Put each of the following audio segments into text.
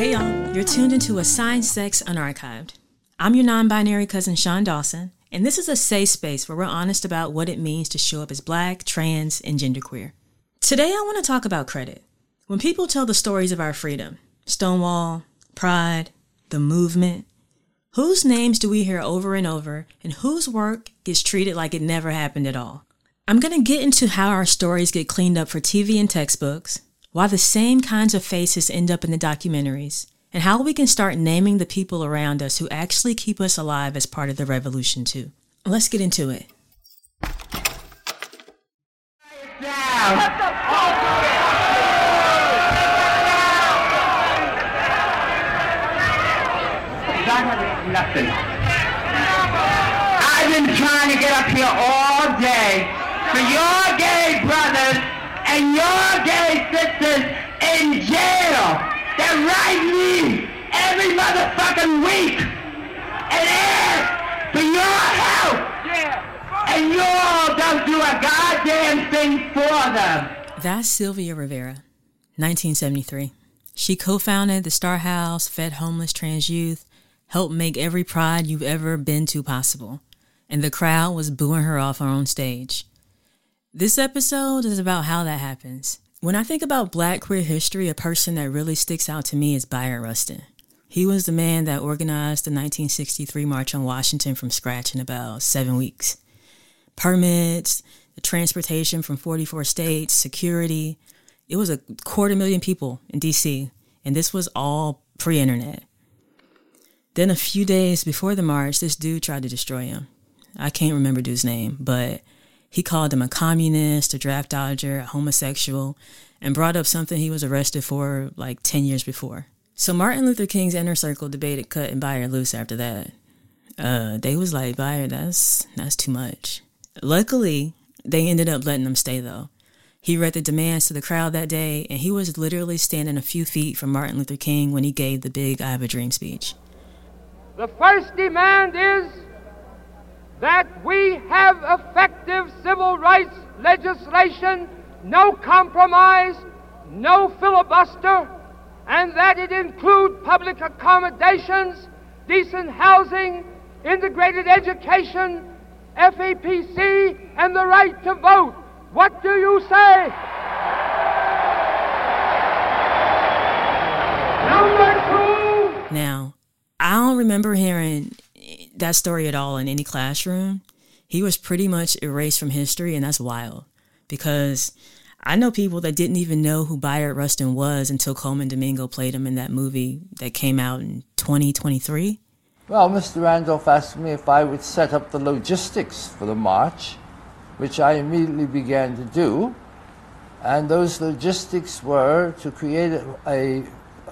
Hey y'all, you're tuned into Assigned Sex Unarchived. I'm your non-binary cousin Sean Dawson, and this is a safe space where we're honest about what it means to show up as Black, trans, and genderqueer. Today I want to talk about credit. When people tell the stories of our freedom, Stonewall, Pride, the movement, whose names do we hear over and over, and whose work gets treated like it never happened at all? I'm going to get into how our stories get cleaned up for TV and textbooks, why the same kinds of faces end up in the documentaries, and how we can start naming the people around us who actually keep us alive as part of the revolution too. Let's get into it. Nothing. I've been trying to get up here all day for your gay brothers and your gay sisters in jail. They're writing me every motherfucking week and ask for your help. And you all don't do a goddamn thing for them. That's Sylvia Rivera, 1973. She co-founded the Star House, fed homeless trans youth, helped make every pride you've ever been to possible, and the crowd was booing her off on stage. This episode is about how that happens. When I think about Black queer history, a person that really sticks out to me is Bayard Rustin. He was the man that organized the 1963 March on Washington from scratch in about 7 weeks. Permits, the transportation from 44 states, security. It was 250,000 people in D.C., and this was all pre-internet. Then a few days before the march, this dude tried to destroy him. I can't remember dude's name, but he called him a communist, a draft dodger, a homosexual, and brought up something he was arrested for like 10 years before. So Martin Luther King's inner circle debated cutting Bayard loose after that. They was like, Bayard, that's too much. Luckily, they ended up letting him stay though. He read the demands to the crowd that day, and he was literally standing a few feet from Martin Luther King when he gave the big I Have a Dream speech. The first demand is that we have effective civil rights legislation, no compromise, no filibuster, and that it include public accommodations, decent housing, integrated education, FEPC, and the right to vote. What do you say? Number two. Now, I don't remember hearing that story at all in any classroom. He was pretty much erased from history, and that's wild. Because I know people that didn't even know who Bayard Rustin was until Coleman Domingo played him in that movie that came out in 2023. Well, Mr. Randolph asked me if I would set up the logistics for the march, which I immediately began to do. And those logistics were to create a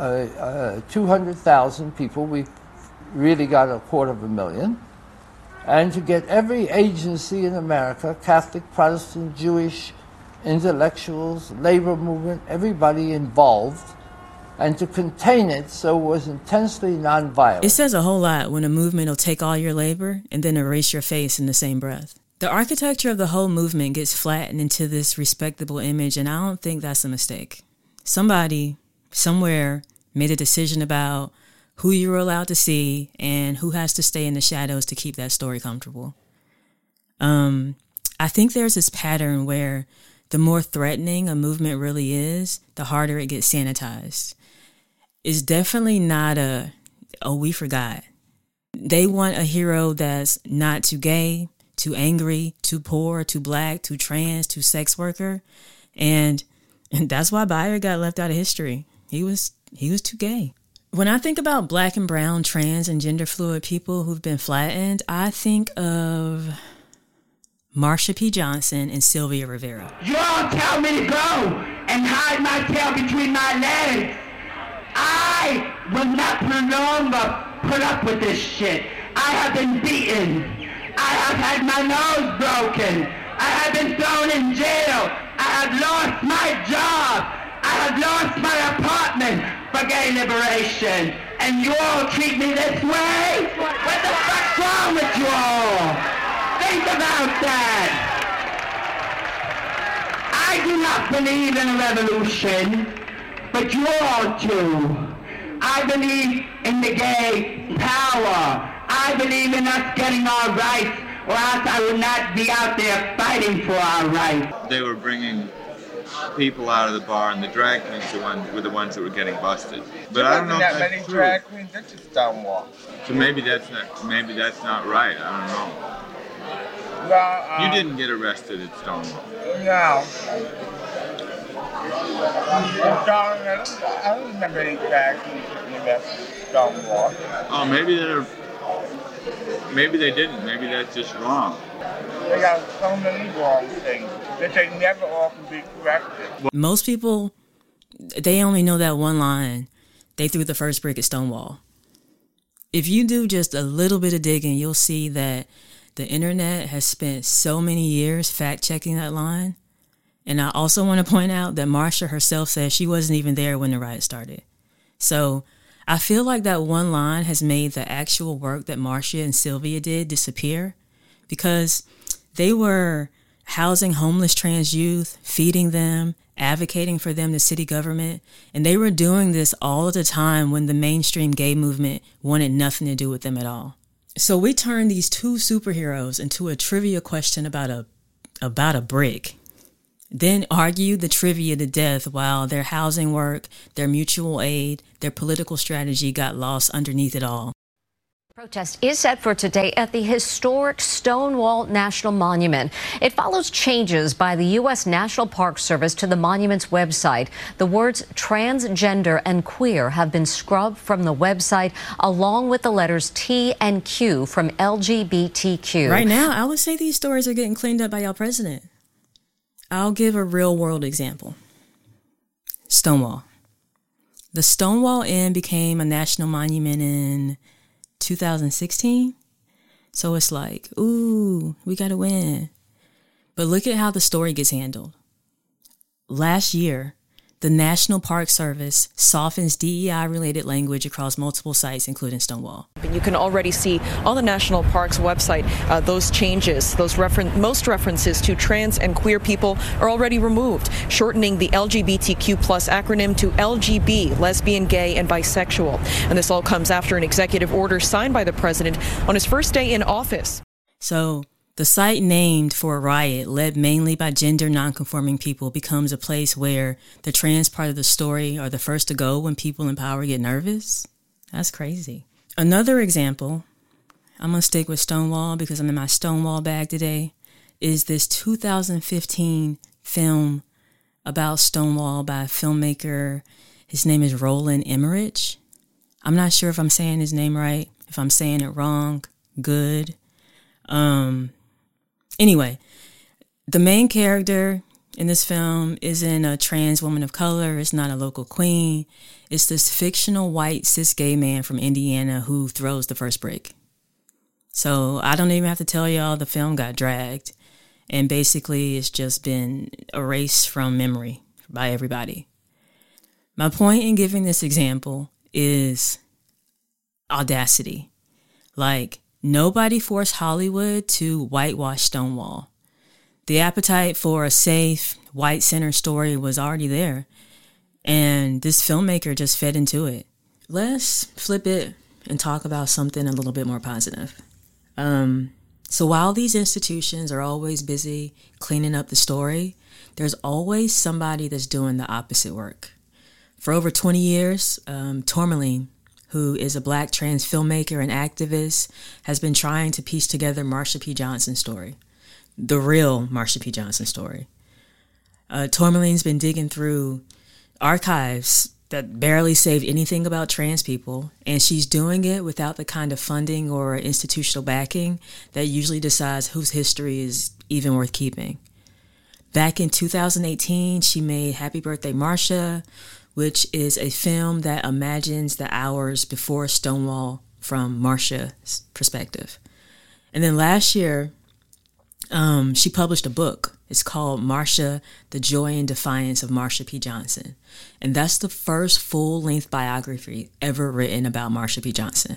200,000 people. We really got 250,000. And to get every agency in America, Catholic, Protestant, Jewish, intellectuals, labor movement, everybody involved, and to contain it so it was intensely nonviolent. It says a whole lot when a movement will take all your labor and then erase your face in the same breath. The architecture of the whole movement gets flattened into this respectable image, and I don't think that's a mistake. Somebody, somewhere, made a decision about who you were allowed to see and who has to stay in the shadows to keep that story comfortable. I think there's this pattern where the more threatening a movement really is, the harder it gets sanitized. It's definitely not we forgot. They want a hero that's not too gay, too angry, too poor, too Black, too trans, too sex worker. And that's why Bayard got left out of history. He was too gay. When I think about Black and brown, trans, and gender fluid people who've been flattened, I think of Marsha P. Johnson and Sylvia Rivera. You all tell me to go and hide my tail between my legs. I will not longer put up with this shit. I have been beaten. I have had my nose broken. I have been thrown in jail. I have lost my job. I have lost my apartment for gay liberation. And you all treat me this way? What the fuck's wrong with you all? Think about that. I do not believe in a revolution, but you all do. I believe in the gay power. I believe in us getting our rights, or else I would not be out there fighting for our rights. They were bringing people out of the bar, and the drag queens were the ones that were getting busted. But I don't know if that that's many true. drag queens. That's just Stonewall. So maybe that's not right. I don't know. Well, You didn't get arrested at Stonewall. No. I don't remember any drag queens getting arrested at Stonewall. Oh, maybe they didn't. Maybe that's just wrong. They got so many wrong things that they never all can be corrected. Most people, they only know that one line. They threw the first brick at Stonewall. If you do just a little bit of digging, you'll see that the internet has spent so many years fact-checking that line. And I also want to point out that Marsha herself said she wasn't even there when the riot started. So I feel like that one line has made the actual work that Marsha and Sylvia did disappear, because they were housing homeless trans youth, feeding them, advocating for them to city government, and they were doing this all at the time when the mainstream gay movement wanted nothing to do with them at all. So we turned these two superheroes into a trivia question about a brick, then argued the trivia to death while their housing work, their mutual aid, their political strategy got lost underneath it all. Protest is set for today at the historic Stonewall National Monument. It follows changes by the U.S. National Park Service to the monument's website. The words transgender and queer have been scrubbed from the website, along with the letters T and Q from LGBTQ. Right now, I would say these stories are getting cleaned up by y'all president. I'll give a real world example. Stonewall. The Stonewall Inn became a national monument in 2016. So it's like, ooh, we got to win. But look at how the story gets handled. Last year, the National Park Service softens DEI-related language across multiple sites, including Stonewall. You can already see on the National Parks website those changes, most references to trans and queer people are already removed, shortening the LGBTQ plus acronym to LGB, lesbian, gay, and bisexual. And this all comes after an executive order signed by the president on his first day in office. So the site named for a riot led mainly by gender nonconforming people becomes a place where the trans part of the story are the first to go when people in power get nervous. That's crazy. Another example, I'm going to stick with Stonewall because I'm in my Stonewall bag today, is this 2015 film about Stonewall by a filmmaker. His name is Roland Emmerich. I'm not sure if I'm saying his name right. If I'm saying it wrong, good. Anyway, the main character in this film isn't a trans woman of color. It's not a local queen. It's this fictional white cis gay man from Indiana who throws the first brick. So I don't even have to tell y'all the film got dragged. And basically it's just been erased from memory by everybody. My point in giving this example is audacity. Like, nobody forced Hollywood to whitewash Stonewall. The appetite for a safe, white-centered story was already there, and this filmmaker just fed into it. Let's flip it and talk about something a little bit more positive. So while these institutions are always busy cleaning up the story, there's always somebody that's doing the opposite work. For over 20 years, Tourmaline, who is a Black trans filmmaker and activist, has been trying to piece together Marsha P. Johnson's story, the real Marsha P. Johnson story. Tourmaline's been digging through archives that barely saved anything about trans people, and she's doing it without the kind of funding or institutional backing that usually decides whose history is even worth keeping. Back in 2018, she made Happy Birthday, Marsha, which is a film that imagines the hours before Stonewall from Marsha's perspective. And then last year, she published a book. It's called Marsha, The Joy and Defiance of Marsha P. Johnson. And that's the first full-length biography ever written about Marsha P. Johnson.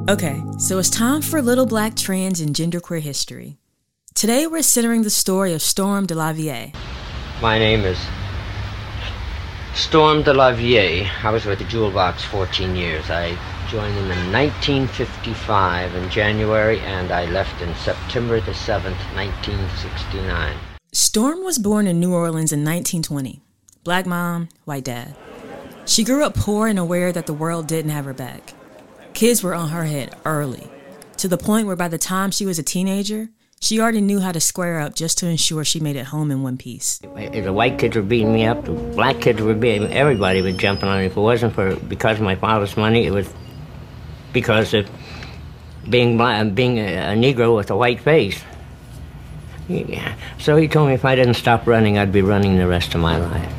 Okay, so it's time for a little Black trans and genderqueer history. Today we're centering the story of Storm de la Vie. My name is Storm de la Vie. I was with the Jewel Box 14 years. I joined them in 1955 in January, and I left in September the 7th, 1969. Storm was born in New Orleans in 1920. Black mom, white dad. She grew up poor and aware that the world didn't have her back. Kids were on her head early, to the point where by the time she was a teenager, she already knew how to square up just to ensure she made it home in one piece. The white kids were beating me up, the black kids were beating me, everybody was jumping on me. If it wasn't because of my father's money, it was because of being a Negro with a white face. Yeah. So he told me if I didn't stop running, I'd be running the rest of my life.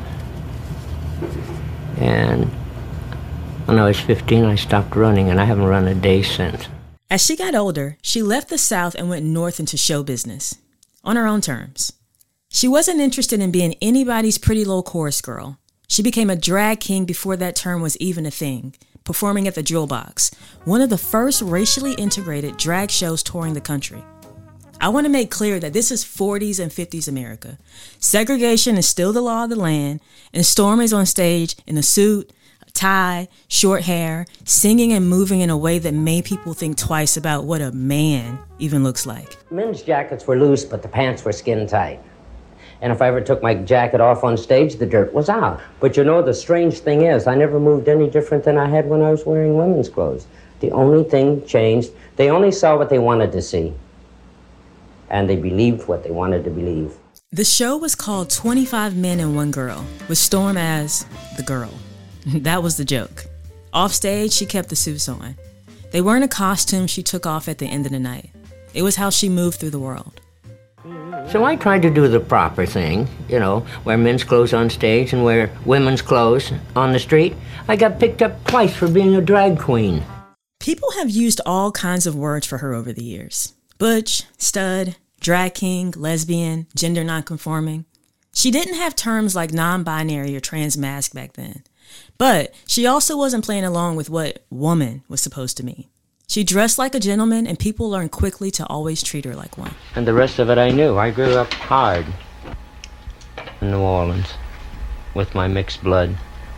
And when I was 15, I stopped running, and I haven't run a day since. As she got older, she left the South and went north into show business, on her own terms. She wasn't interested in being anybody's pretty little chorus girl. She became a drag king before that term was even a thing, performing at the Jewel Box, one of the first racially integrated drag shows touring the country. I want to make clear that this is 40s and 50s America. Segregation is still the law of the land, and Storm is on stage in a suit, tie, short hair, singing and moving in a way that made people think twice about what a man even looks like. Men's jackets were loose, but the pants were skin tight. And if I ever took my jacket off on stage, the dirt was out. But you know, the strange thing is, I never moved any different than I had when I was wearing women's clothes. The only thing changed, they only saw what they wanted to see. And they believed what they wanted to believe. The show was called 25 Men and One Girl, with Storm as the girl. That was the joke. Off stage, she kept the suits on. They weren't a costume she took off at the end of the night. It was how she moved through the world. So I tried to do the proper thing, wear men's clothes on stage and wear women's clothes on the street. I got picked up twice for being a drag queen. People have used all kinds of words for her over the years. Butch, stud, drag king, lesbian, gender nonconforming. She didn't have terms like non-binary or trans masc back then. But she also wasn't playing along with what woman was supposed to mean. She dressed like a gentleman, and people learned quickly to always treat her like one. And the rest of it I knew. I grew up hard in New Orleans with my mixed blood.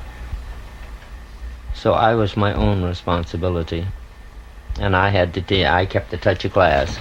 So I was my own responsibility. And I kept the touch of class.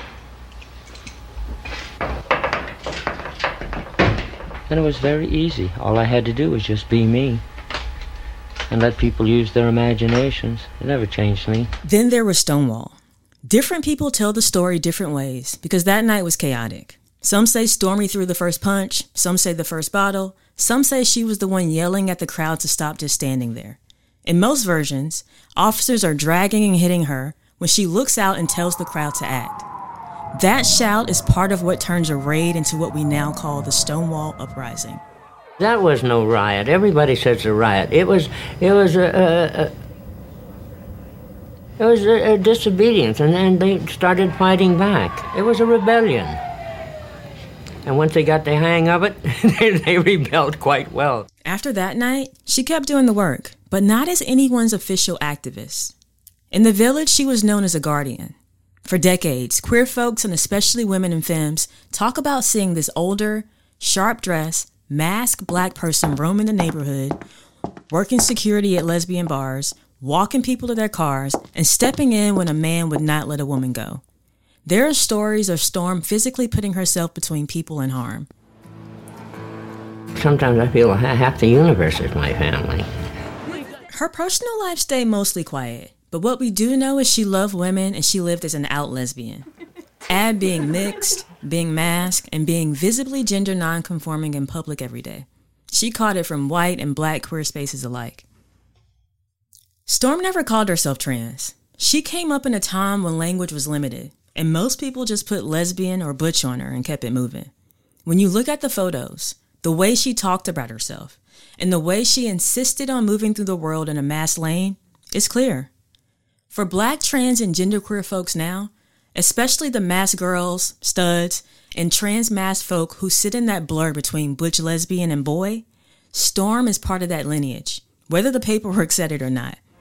And it was very easy. All I had to do was just be me. And let people use their imaginations. It never changed me. Then there was Stonewall. Different people tell the story different ways because that night was chaotic. Some say Stormy threw the first punch, some say the first bottle, some say she was the one yelling at the crowd to stop just standing there. In most versions, officers are dragging and hitting her when she looks out and tells the crowd to act. That shout is part of what turns a raid into what we now call the Stonewall Uprising. That was no riot. Everybody says a riot. It was a disobedience, and then they started fighting back. It was a rebellion. And once they got the hang of it, they rebelled quite well. After that night, she kept doing the work, but not as anyone's official activist. In the village, she was known as a guardian. For decades, queer folks, and especially women and femmes, talk about seeing this older, sharp-dressed, masked black person roaming the neighborhood, working security at lesbian bars, walking people to their cars, and stepping in when a man would not let a woman go. There are stories of Storm physically putting herself between people and harm. Sometimes I feel half the universe is my family. Her personal life stayed mostly quiet, but what we do know is she loved women and she lived as an out lesbian. Add being mixed, being masked, and being visibly gender non-conforming in public every day. She caught it from white and black queer spaces alike. Storm never called herself trans. She came up in a time when language was limited, and most people just put lesbian or butch on her and kept it moving. When you look at the photos, the way she talked about herself, and the way she insisted on moving through the world in a mass lane, it's clear. For black, trans, and genderqueer folks now, especially the masked girls, studs, and trans masked folk who sit in that blur between butch lesbian and boy, Storm is part of that lineage, whether the paperwork said it or not.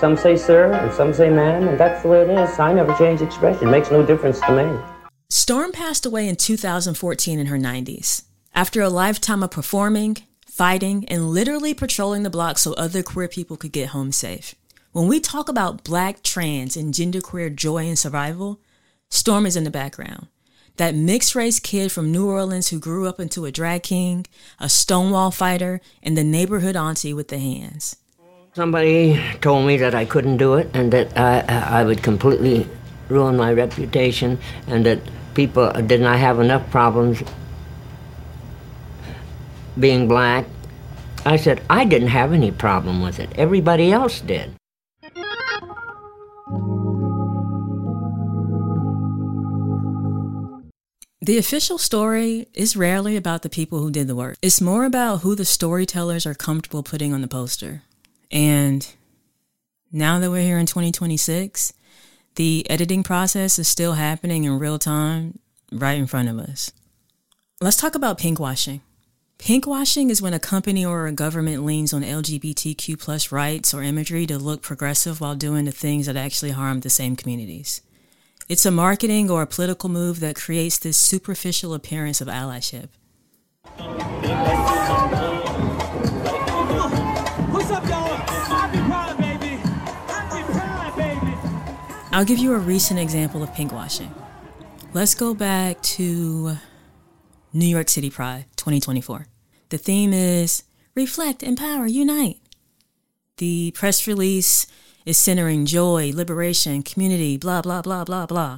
Some say sir, and some say ma'am, and that's the way it is. I never change expression. It makes no difference to me. Storm passed away in 2014 in her 90s. After a lifetime of performing, fighting, and literally patrolling the block so other queer people could get home safe. When we talk about Black, trans, and genderqueer joy and survival, Storm is in the background. That mixed-race kid from New Orleans who grew up into a drag king, a Stonewall fighter, and the neighborhood auntie with the hands. Somebody told me that I couldn't do it and that I would completely ruin my reputation and that people did not have enough problems being Black. I said, I didn't have any problem with it. Everybody else did. The official story is rarely about the people who did the work. It's more about who the storytellers are comfortable putting on the poster. And now that we're here in 2026, the editing process is still happening in real time right in front of us. Let's talk about pinkwashing. Pinkwashing is when a company or a government leans on LGBTQ plus rights or imagery to look progressive while doing the things that actually harm the same communities. It's a marketing or a political move that creates this superficial appearance of allyship. What's up, y'all? Happy Pride, baby. Happy Pride, baby. I'll give you a recent example of pinkwashing. Let's go back to New York City Pride 2024. The theme is Reflect, Empower, Unite. The press release is centering joy, liberation, community, blah, blah, blah, blah, blah.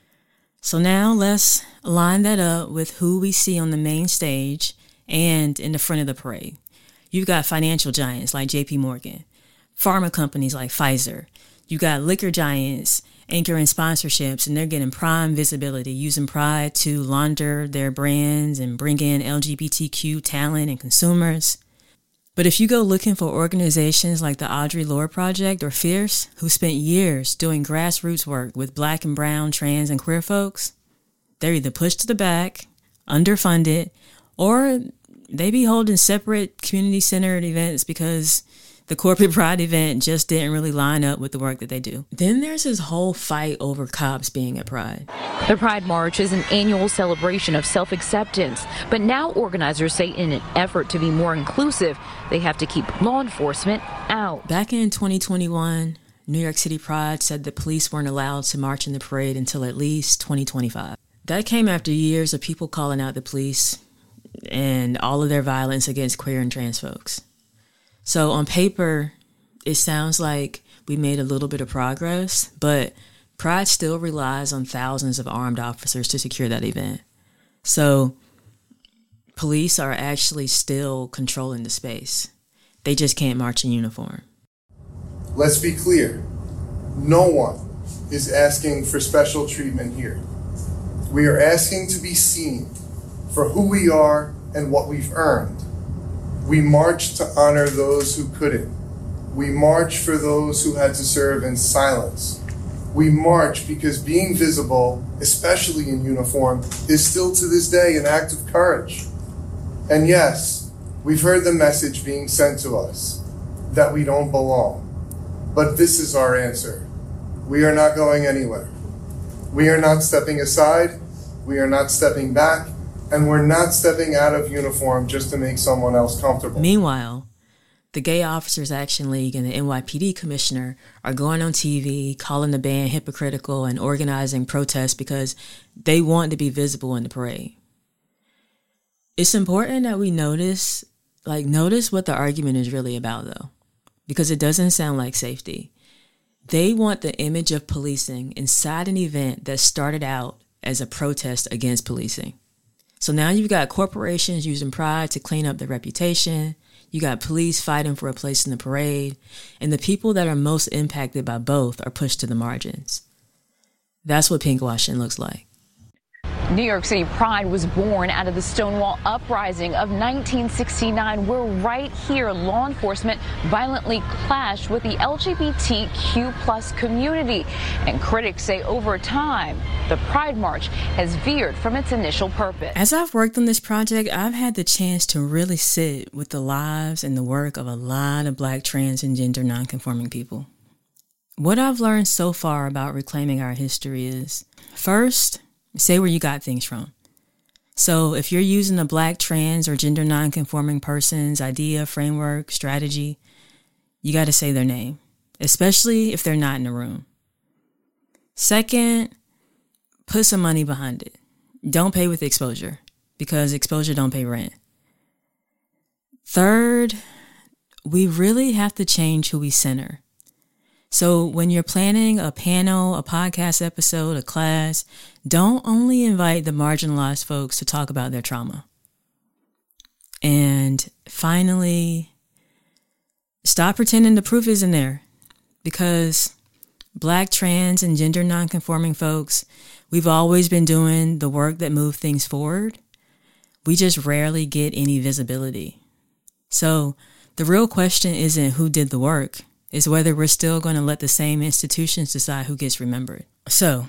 So now let's line that up with who we see on the main stage and in the front of the parade. You've got financial giants like JP Morgan, pharma companies like Pfizer. You got liquor giants anchoring sponsorships, and they're getting prime visibility, using Pride to launder their brands and bring in LGBTQ talent and consumers. But if you go looking for organizations like the Audre Lorde Project or Fierce, who spent years doing grassroots work with Black and brown, trans, and queer folks, they're either pushed to the back, underfunded, or they be holding separate community-centered events because the corporate Pride event just didn't really line up with the work that they do. Then there's this whole fight over cops being at Pride. The Pride March is an annual celebration of self-acceptance, but now organizers say in an effort to be more inclusive, they have to keep law enforcement out. Back in 2021, New York City Pride said the police weren't allowed to march in the parade until at least 2025. That came after years of people calling out the police and all of their violence against queer and trans folks. So on paper, it sounds like we made a little bit of progress, but Pride still relies on thousands of armed officers to secure that event. So police are actually still controlling the space. They just can't march in uniform. Let's be clear. No one is asking for special treatment here. We are asking to be seen for who we are and what we've earned. We march to honor those who couldn't. We march for those who had to serve in silence. We march because being visible, especially in uniform, is still to this day an act of courage. And yes, we've heard the message being sent to us that we don't belong. But this is our answer. We are not going anywhere. We are not stepping aside. We are not stepping back. And we're not stepping out of uniform just to make someone else comfortable. Meanwhile, the Gay Officers Action League and the NYPD commissioner are going on TV, calling the band hypocritical and organizing protests because they want to be visible in the parade. It's important that we notice what the argument is really about, though, because it doesn't sound like safety. They want the image of policing inside an event that started out as a protest against policing. So now you've got corporations using Pride to clean up their reputation. You got police fighting for a place in the parade. And the people that are most impacted by both are pushed to the margins. That's what pinkwashing looks like. New York City Pride was born out of the Stonewall Uprising of 1969, where right here law enforcement violently clashed with the LGBTQ plus community. And critics say over time, the Pride March has veered from its initial purpose. As I've worked on this project, I've had the chance to really sit with the lives and the work of a lot of Black, trans, and gender nonconforming people. What I've learned so far about reclaiming our history is, first, say where you got things from. So if you're using a Black, trans, or gender nonconforming person's idea, framework, strategy, you got to say their name, especially if they're not in the room. Second, put some money behind it. Don't pay with exposure, because exposure don't pay rent. Third, we really have to change who we center. So when you're planning a panel, a podcast episode, a class, don't only invite the marginalized folks to talk about their trauma. And finally, stop pretending the proof isn't there, because Black, trans, and gender nonconforming folks, we've always been doing the work that moved things forward. We just rarely get any visibility. So the real question isn't who did the work, it's whether we're still going to let the same institutions decide who gets remembered. So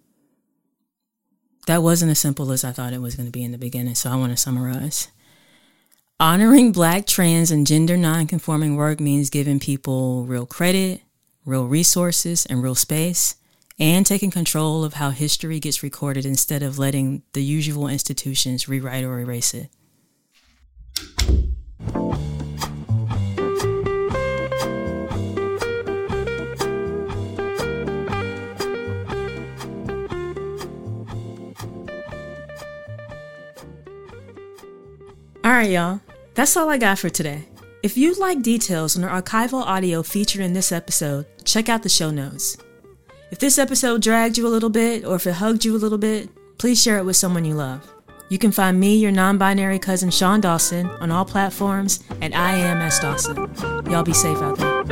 that wasn't as simple as I thought it was going to be in the beginning, so I want to summarize. Honoring Black, trans, and gender nonconforming work means giving people real credit, real resources, and real space, and taking control of how history gets recorded instead of letting the usual institutions rewrite or erase it. All right, y'all. That's all I got for today. If you'd like details on the archival audio featured in this episode, check out the show notes. If this episode dragged you a little bit, or if it hugged you a little bit, please share it with someone you love. You can find me, your non-binary cousin Sean Dawson, on all platforms at IamSDawson. Y'all be safe out there.